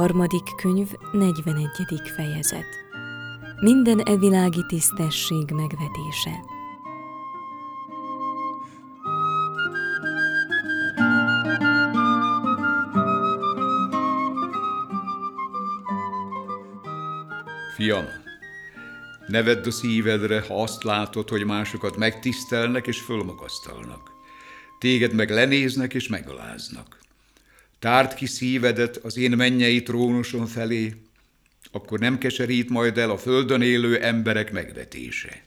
Harmadik könyv, 41. fejezet. Minden evilági tisztesség megvetése. Fiam, ne vedd a szívedre, ha azt látod, hogy másokat megtisztelnek és fölmagasztalnak. Téged meg lenéznek és megaláznak. Tárd ki szívedet az én mennyei trónusom felé, akkor nem keserít majd el a földön élő emberek megvetése.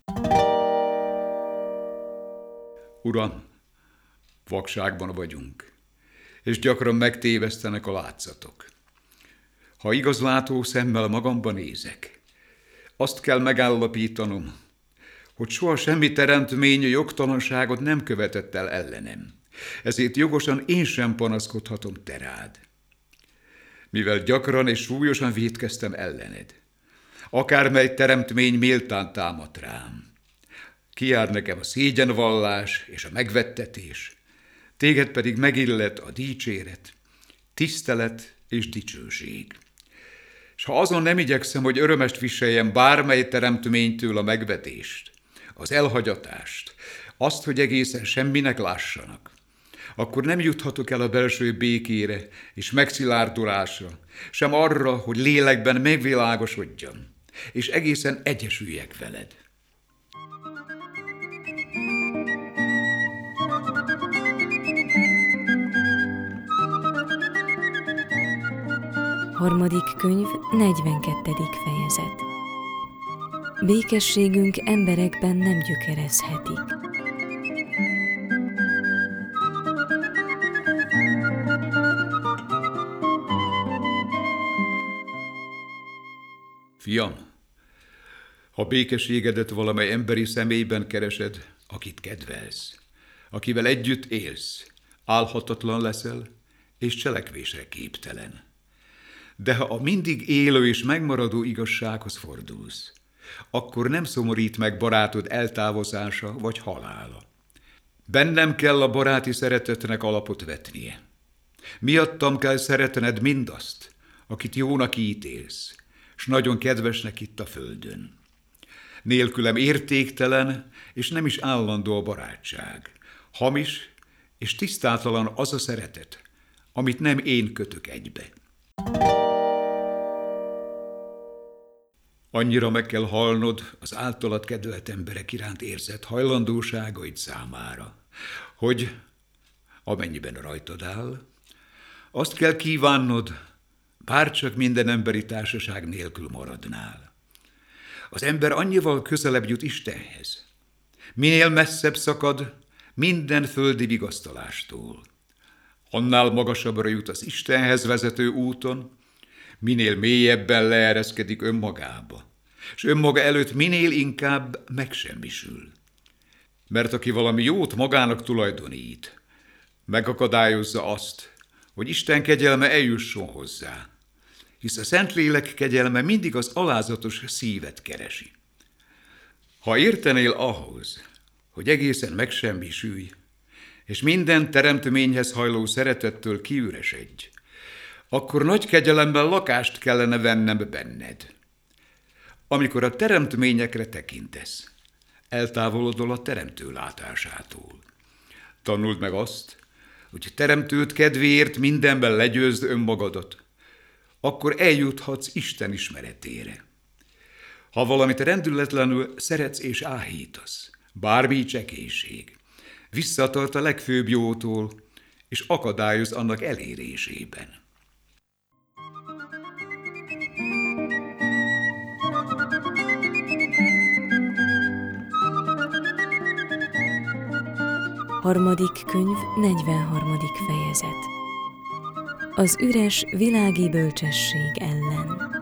Uram, vakságban vagyunk, és gyakran megtévesztenek a látszatok. Ha igazlátó szemmel magamban nézek, azt kell megállapítanom, hogy soha semmi teremtmény jogtalanságot nem követett el ellenem. Ezért jogosan én sem panaszkodhatom te rád. Mivel gyakran és súlyosan vétkeztem ellened, akármely teremtmény méltán támadt rám. Kijár nekem a szégyenvallás és a megvettetés, téged pedig megillet a dicséret, tisztelet és dicsőség. S ha azon nem igyekszem, hogy örömest viseljem bármely teremtménytől a megvetést, az elhagyatást, azt, hogy egészen semminek lássanak, akkor nem juthatok el a belső békére és megszilárdulásra, sem arra, hogy lélekben megvilágosodjam, és egészen egyesüljek veled. Harmadik könyv, 42. fejezet. Békességünk emberekben nem gyökerezhetik. Fiam, ha békességedet valamely emberi személyben keresed, akit kedvelsz, akivel együtt élsz, álhatatlan leszel, és cselekvésre képtelen. De ha a mindig élő és megmaradó igazsághoz fordulsz, akkor nem szomorít meg barátod eltávozása vagy halála. Bennem kell a baráti szeretetnek alapot vetnie. Miattam kell szeretned mindazt, akit jónak ítélsz, s nagyon kedvesnek itt a földön. Nélkülem értéktelen, és nem is állandó a barátság. Hamis és tisztátalan az a szeretet, amit nem én kötök egybe. Annyira meg kell halnod az általad kedvelt emberek iránt érzett hajlandóságaid számára, hogy, amennyiben rajtad áll, azt kell kívánnod, bárcsak minden emberi társaság nélkül maradnál. Az ember annyival közelebb jut Istenhez, minél messzebb szakad minden földi vigasztalástól. Annál magasabbra jut az Istenhez vezető úton, minél mélyebben leereszkedik önmagába, és önmaga előtt minél inkább megsemmisül. Mert aki valami jót magának tulajdonít, megakadályozza azt, hogy Isten kegyelme eljusson hozzá, hisz a Szentlélek kegyelme mindig az alázatos szívet keresi. Ha értenél ahhoz, hogy egészen megsemmisülj, és minden teremtményhez hajló szeretettől kiüresedj, akkor nagy kegyelemben lakást kellene vennem benned. Amikor a teremtményekre tekintesz, eltávolodol a teremtő látásától. Tanuld meg azt, hogy teremtőd kedvéért mindenben legyőzd önmagadat, akkor eljuthatsz Isten ismeretére. Ha valamit rendületlenül szeretsz és áhítasz, bármi csekélység, visszatart a legfőbb jótól, és akadályoz annak elérésében. Harmadik könyv, 43. fejezet. Az üres világi bölcsesség ellen.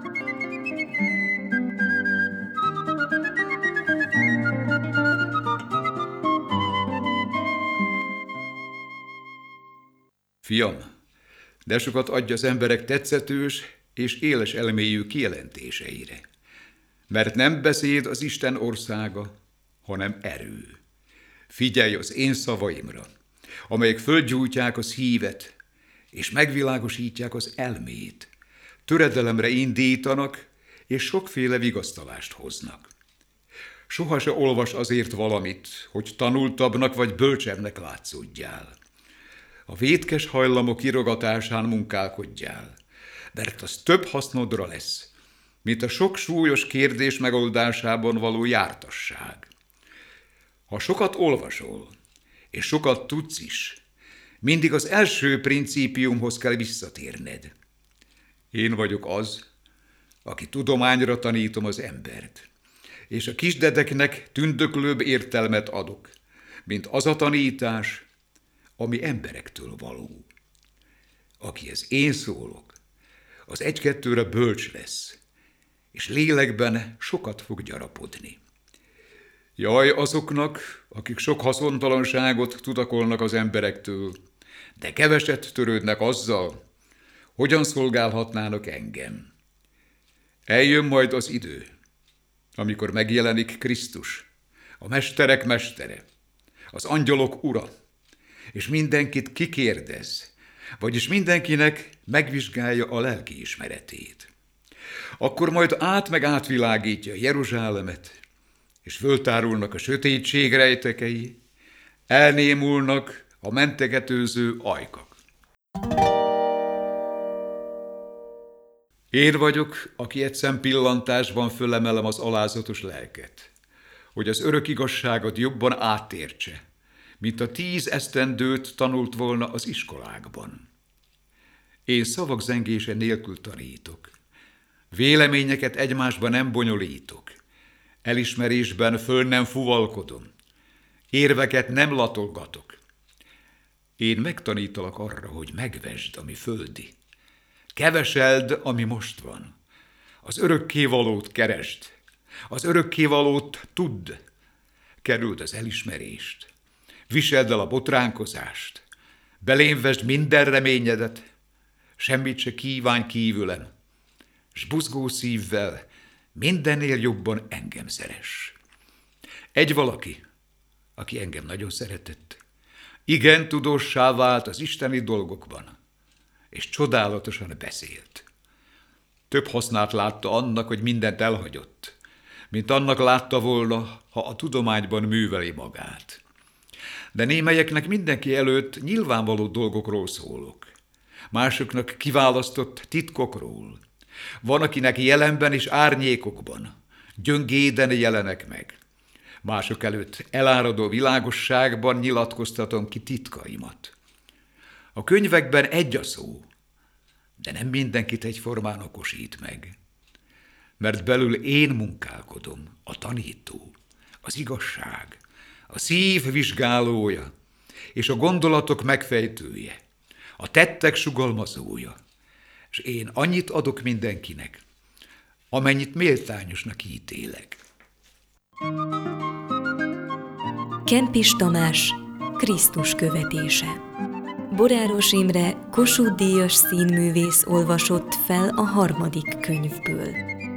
Fiam, de sokat adj az emberek tetszetős és éles elmélyű kijelentéseire, mert nem beszéd az Isten országa, hanem erő. Figyelj az én szavaimra, amelyek földgyújtják a szívet, és megvilágosítják az elmét, töredelemre indítanak, és sokféle vigasztalást hoznak. Soha se olvas azért valamit, hogy tanultabbnak vagy bölcsebbnek látszódjál. A vétkes hajlamok irogatásán munkálkodjál, mert az több hasznodra lesz, mint a sok súlyos kérdés megoldásában való jártasság. Ha sokat olvasol, és sokat tudsz is, mindig az első principiumhoz kell visszatérned. Én vagyok az, aki tudományra tanítom az embert, és a kisdedeknek tündöklőbb értelmet adok, mint az a tanítás, ami emberektől való. Akihez én szólok, az egy-kettőre bölcs lesz, és lélekben sokat fog gyarapodni. Jaj azoknak, akik sok haszontalanságot tudakolnak az emberektől, de keveset törődnek azzal, hogyan szolgálhatnának engem. Eljön majd az idő, amikor megjelenik Krisztus, a mesterek mestere, az angyalok ura, és mindenkit kikérdez, vagyis mindenkinek megvizsgálja a lelki ismeretét. Akkor majd meg átvilágítja Jeruzsálemet, és föltárulnak a sötétség rejtekei, elnémulnak a mentegetőző ajkak. Én vagyok, aki egy szempillantásban fölemelem az alázatos lelket, hogy az örök igazságot jobban átértse, mint a 10 esztendőt tanult volna az iskolákban. Én szavak zengése nélkül tanítok, véleményeket egymásba nem bonyolítok, elismerésben föl nem fuvalkodom, érveket nem latolgatok. Én megtanítalak arra, hogy megvesd, ami földi, keveseld, ami most van, az örökkévalót keresd, az örökkévalót tudd, kerüld az elismerést, viseld el a botránkozást, belém vesd minden reményedet, semmit se kívánj kívülem, s buzgó szívvel mindennél jobban engem szeress. Egy valaki, aki engem nagyon szeretett, igen tudóssá vált az isteni dolgokban, és csodálatosan beszélt. Több hasznát látta annak, hogy mindent elhagyott, mint annak látta volna, ha a tudományban műveli magát. De némelyeknek mindenki előtt nyilvánvaló dolgokról szólok, másoknak kiválasztott titkokról. Van, akinek jelenben és árnyékokban, gyöngéden jelenek meg. Mások előtt eláradó világosságban nyilatkoztatom ki titkaimat. A könyvekben egy a szó, de nem mindenkit egyformán okosít meg. Mert belül én munkálkodom, a tanító, az igazság, a szív vizsgálója, és a gondolatok megfejtője, a tettek sugalmazója, és én annyit adok mindenkinek, amennyit méltányosnak ítélek. Kempis Tamás, Krisztus követése. Boráros Imre, Kossuth-díjas színművész olvasott fel a 3. könyvből.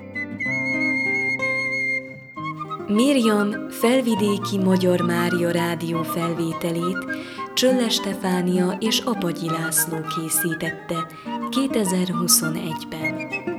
Mirjam felvidéki Magyar Mária rádió felvételét Csölle Stefánia és Apagyi László készítette 2021-ben.